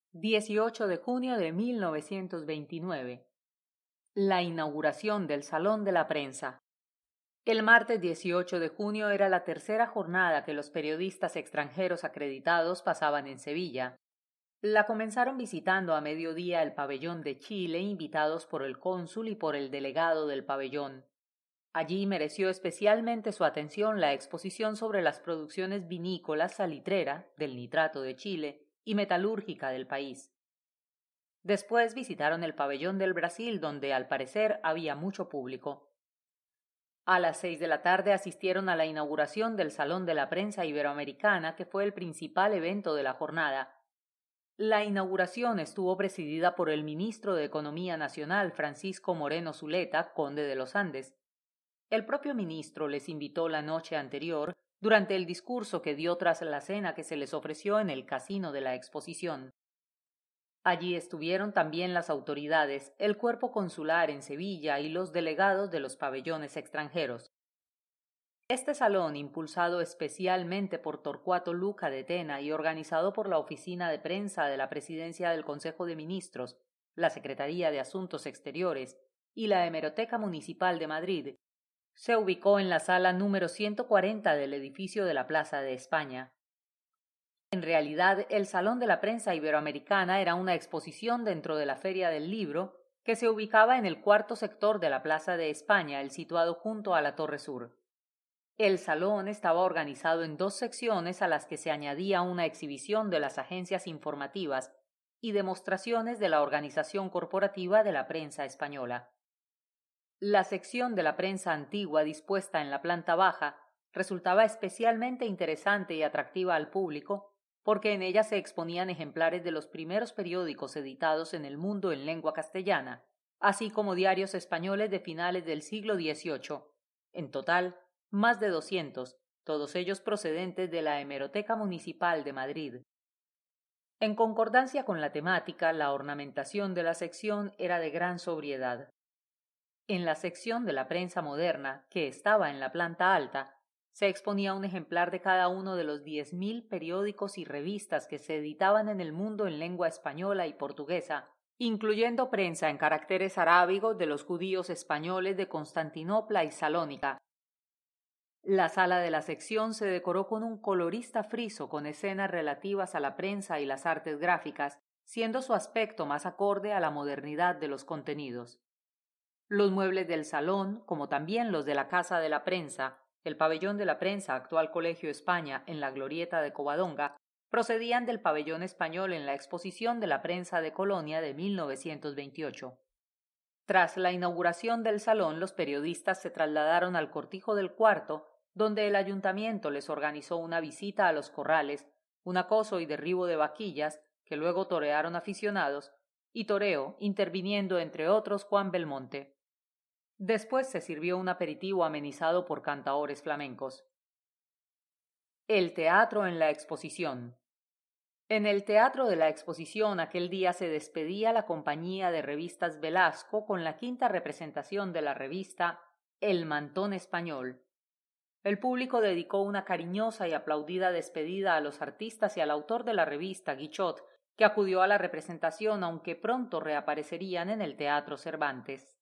18 de junio de 1929. La inauguración del Salón de la Prensa. El martes 18 de junio era la tercera jornada que los periodistas extranjeros acreditados pasaban en Sevilla. La comenzaron visitando a mediodía el pabellón de Chile, invitados por el cónsul y por el delegado del pabellón. Allí mereció especialmente su atención la exposición sobre las producciones vinícolas salitrera, del nitrato de Chile, y metalúrgica del país. Después visitaron el pabellón del Brasil, donde al parecer había mucho público. A las 6 de la tarde asistieron a la inauguración del Salón de la Prensa Iberoamericana, que fue el principal evento de la jornada. La inauguración estuvo presidida por el ministro de Economía Nacional, Francisco Moreno Zuleta, conde de los Andes. El propio ministro les invitó la noche anterior, durante el discurso que dio tras la cena que se les ofreció en el casino de la exposición. Allí estuvieron también las autoridades, el cuerpo consular en Sevilla y los delegados de los pabellones extranjeros. Este salón, impulsado especialmente por Torcuato Luca de Tena y organizado por la Oficina de Prensa de la Presidencia del Consejo de Ministros, la Secretaría de Asuntos Exteriores y la Hemeroteca Municipal de Madrid, se ubicó en la sala número 140 del edificio de la Plaza de España. En realidad, el Salón de la Prensa Iberoamericana era una exposición dentro de la Feria del Libro que se ubicaba en el cuarto sector de la Plaza de España, el situado junto a la Torre Sur. El salón estaba organizado en dos secciones a las que se añadía una exhibición de las agencias informativas y demostraciones de la organización corporativa de la prensa española. La sección de la prensa antigua dispuesta en la planta baja resultaba especialmente interesante y atractiva al público porque en ella se exponían ejemplares de los primeros periódicos editados en el mundo en lengua castellana, así como diarios españoles de finales del siglo XVIII. En total, más de 200, todos ellos procedentes de la Hemeroteca Municipal de Madrid. En concordancia con la temática, la ornamentación de la sección era de gran sobriedad. En la sección de la prensa moderna, que estaba en la planta alta, se exponía un ejemplar de cada uno de los 10.000 periódicos y revistas que se editaban en el mundo en lengua española y portuguesa, incluyendo prensa en caracteres arábigos de los judíos españoles de Constantinopla y Salónica. La sala de la sección se decoró con un colorista friso con escenas relativas a la prensa y las artes gráficas, siendo su aspecto más acorde a la modernidad de los contenidos. Los muebles del salón, como también los de la Casa de la Prensa, el pabellón de la prensa, actual Colegio España, en la glorieta de Covadonga, procedían del pabellón español en la Exposición de la Prensa de Colonia de 1928. Tras la inauguración del salón, los periodistas se trasladaron al cortijo del Cuarto, donde el ayuntamiento les organizó una visita a los corrales, un acoso y derribo de vaquillas, que luego torearon aficionados, y toreo, interviniendo entre otros Juan Belmonte. Después se sirvió un aperitivo amenizado por cantaores flamencos. El teatro en la exposición. En el Teatro de la Exposición aquel día se despedía la compañía de revistas Velasco con la quinta representación de la revista El Mantón Español. El público dedicó una cariñosa y aplaudida despedida a los artistas y al autor de la revista, Guichot, que acudió a la representación aunque pronto reaparecerían en el Teatro Cervantes.